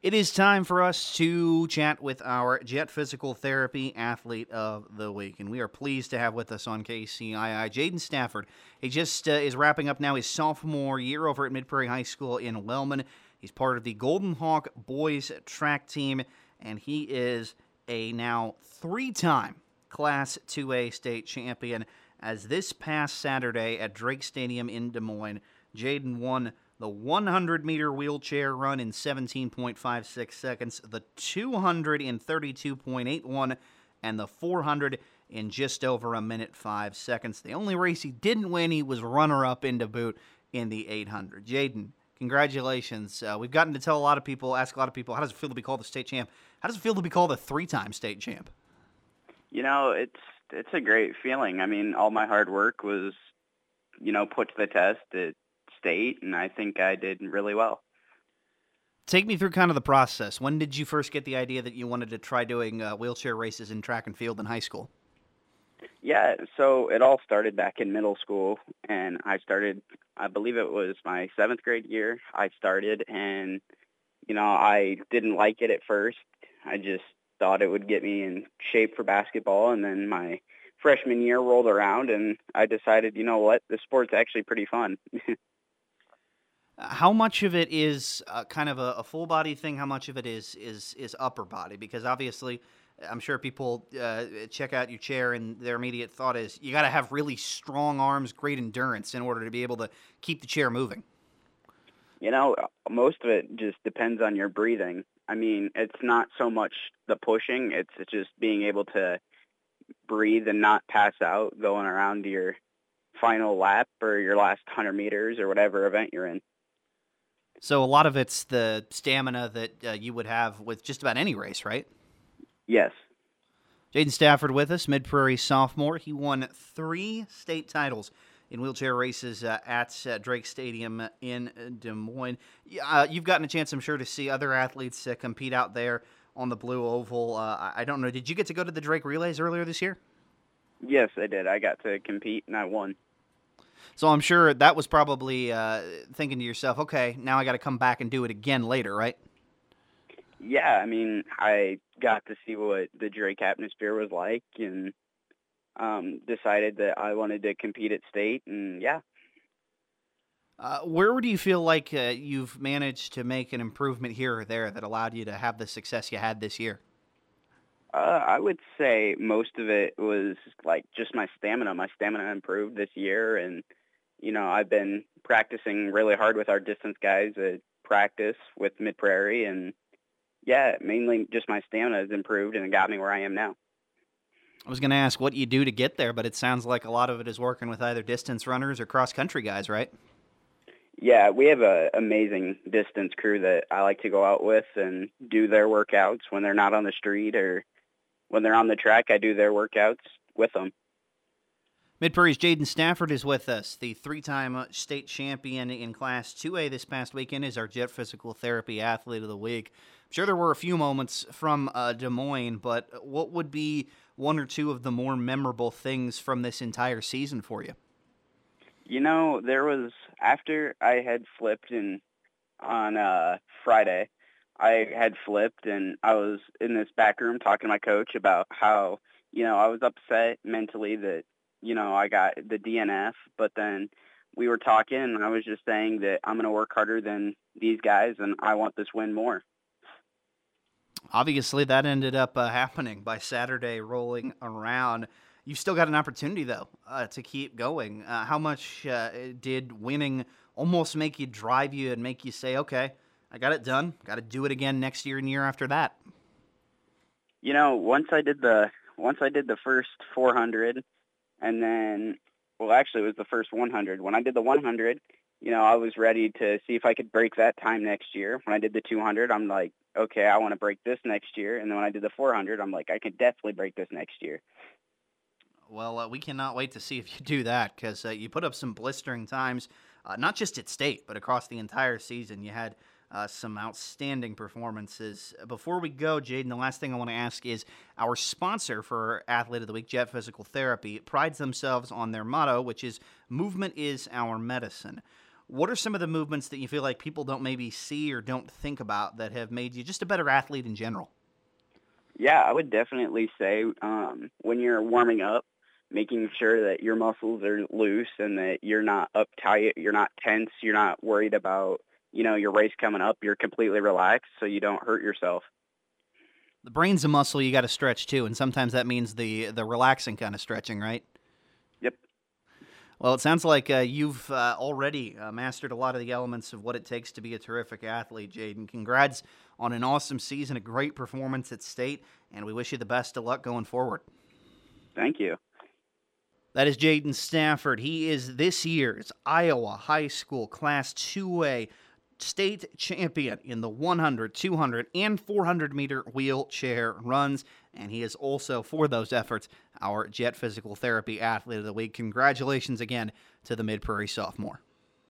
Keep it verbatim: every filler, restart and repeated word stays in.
It is time for us to chat with our Jet Physical Therapy Athlete of the Week, and we are pleased to have with us on K C I I Jaden Stafford. He just uh, is wrapping up now his sophomore year over at Mid-Prairie High School in Wellman. He's part of the Golden Hawk boys track team, and he is a now three-time Class two A state champion, as this past Saturday at Drake Stadium in Des Moines, Jaden won the one hundred meter wheelchair run in seventeen point five six seconds, the two hundred in thirty-two point eight one, and the four hundred in just over a minute five seconds. The only race he didn't win, he was runner-up in to boot in the eight hundred. Jaden, congratulations. Uh, we've gotten to tell a lot of people, ask a lot of people, how does it feel to be called the state champ? How does it feel to be called a three-time state champ? You know, it's it's a great feeling. I mean, all my hard work was, you know, put to the test at state, and I think I did really well. Take me through kind of the process. When did you first get the idea that you wanted to try doing uh, wheelchair races in track and field in high school? Yeah, so it all started back in middle school, and I started, I believe it was my seventh grade year I started, and, you know, I didn't like it at first. I just thought it would get me in shape for basketball, and then my freshman year rolled around, and I decided, you know what, the sport's actually pretty fun. How much of it is uh, kind of a, a full body thing? How much of it is is is upper body? Because obviously, I'm sure people uh, check out your chair and their immediate thought is you got to have really strong arms, great endurance in order to be able to keep the chair moving. You know, most of it just depends on your breathing. I mean, it's not so much the pushing; it's, it's just being able to breathe and not pass out going around to your final lap or your last one hundred meters or whatever event you're in. So a lot of it's the stamina that uh, you would have with just about any race, right? Yes. Jaden Stafford with us, Mid-Prairie sophomore. He won three state titles in wheelchair races uh, at uh, Drake Stadium in Des Moines. Uh, you've gotten a chance, I'm sure, to see other athletes uh, compete out there on the Blue Oval. Uh, I don't know, did you get to go to the Drake Relays earlier this year? Yes, I did. I got to compete, and I won. So I'm sure that was probably uh, thinking to yourself, okay, now I got to come back and do it again later, right? Yeah, I mean, I got to see what the Drake atmosphere was like and um, decided that I wanted to compete at state, and yeah. Uh, where do you feel like uh, you've managed to make an improvement here or there that allowed you to have the success you had this year? Uh, I would say most of it was like just my stamina. My stamina improved this year, and you know, I've been practicing really hard with our distance guys at practice with Mid-Prairie, and yeah, mainly just my stamina has improved, and it got me where I am now. I was going to ask what you do to get there, but it sounds like a lot of it is working with either distance runners or cross-country guys, right? Yeah, we have an amazing distance crew that I like to go out with and do their workouts when they're not on the street, or when they're on the track, I do their workouts with them. Mid-Prairie's Jaden Stafford is with us. The three-time state champion in Class two A this past weekend is our Jet Physical Therapy Athlete of the Week. I'm sure there were a few moments from uh, Des Moines, but what would be one or two of the more memorable things from this entire season for you? You know, there was, after I had flipped in on uh, Friday, I had flipped, and I was in this back room talking to my coach about how, you know, I was upset mentally that, you know, I got the D N F, but then we were talking, and I was just saying that I'm going to work harder than these guys, and I want this win more. Obviously, that ended up uh, happening by Saturday rolling around. You've still got an opportunity, though, uh, to keep going. Uh, how much uh, did winning almost make you drive you and make you say, okay, I got it done, got to do it again next year and year after that? You know, once I did the once I did the first four hundred, and then, well, actually, it was the first one hundred. When I did the one hundred, you know, I was ready to see if I could break that time next year. When I did the two hundred, I'm like, okay, I want to break this next year. And then when I did the four hundred, I'm like, I can definitely break this next year. Well, uh, we cannot wait to see if you do that, because uh, you put up some blistering times, uh, not just at state, but across the entire season. You had uh, some outstanding performances. Before we go, Jaden, the last thing I want to ask is our sponsor for Athlete of the Week, Jet Physical Therapy, prides themselves on their motto, which is movement is our medicine. What are some of the movements that you feel like people don't maybe see or don't think about that have made you just a better athlete in general? Yeah, I would definitely say um, when you're warming up, making sure that your muscles are loose and that you're not uptight, you're not tense, you're not worried about, you know, your race coming up. You're completely relaxed so you don't hurt yourself. The brain's a muscle you got to stretch too, and sometimes that means the the relaxing kind of stretching, right? Yep. Well, it sounds like uh, you've uh, already uh, mastered a lot of the elements of what it takes to be a terrific athlete, Jaden. Congrats on an awesome season, a great performance at state, and we wish you the best of luck going forward. Thank you. That is Jaden Stafford. He is this year's Iowa High School Class two A state champion in the one hundred, two hundred, and four hundred meter wheelchair runs, and he is also, for those efforts, our Jet Physical Therapy Athlete of the Week. Congratulations again to the Mid-Prairie sophomore.